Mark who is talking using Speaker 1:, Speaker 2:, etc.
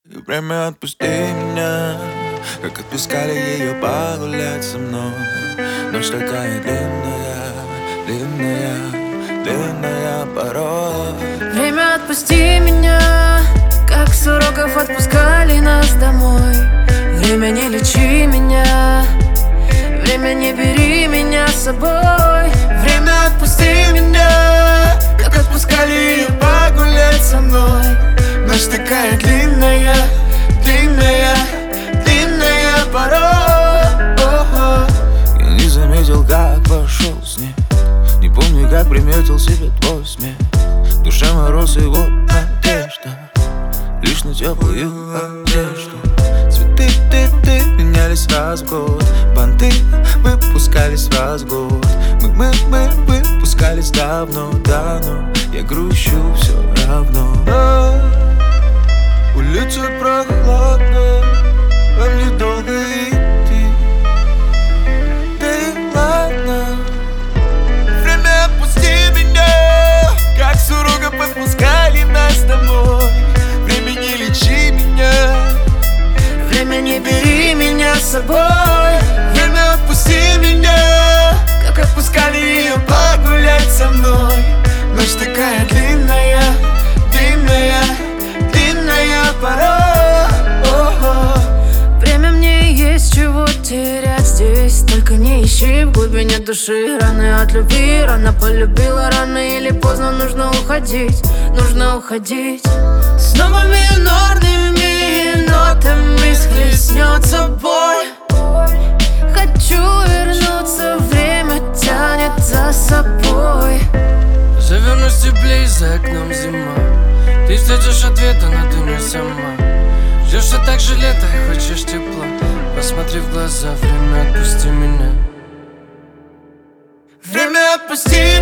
Speaker 1: И время отпусти меня, как отпускали ее погулять со мной. Ночь такая длинная, длинная, длинная порой.
Speaker 2: Время отпусти меня, как с уроков отпускали нас домой. Время не лечи меня, время не бери меня с собой.
Speaker 1: Время отпусти меня, как отпускали ее погулять со мной. Ночь такая длинная, длинная, длинная порой. Я не заметил, как вошел снег, не помню, как приметил себе твой смех. В душе мороз и вот надежда, лишь на теплую одежду. Цветы, ты менялись раз в год, банты выпускались раз в год. Мы выпускались давно, я грущу все равно. Улица прохладная, а мне долго идти. Да и ладно. Время отпусти меня, как с уроков отпускали нас домой. Время не лечи меня,
Speaker 2: время не бери меня с собой.
Speaker 1: Время отпусти меня, как отпускали ее погулять со мной. Ночь такая длинная, длинная, длинная порой.
Speaker 2: Время мне есть чего терять здесь. Только не ищи в глубине души раны от любви. Рано полюбила, рано или поздно нужно уходить. Нужно уходить. Снова минорными нотами схлестнется боль. Хочу вернуться, время тянет за собой.
Speaker 3: Завернусь теплей, за окном зима. Ты ждешь ответа, но ты не сама. Ждешь все так же лето и хочешь тепла. Посмотри в глаза, время отпусти меня.
Speaker 1: Время отпусти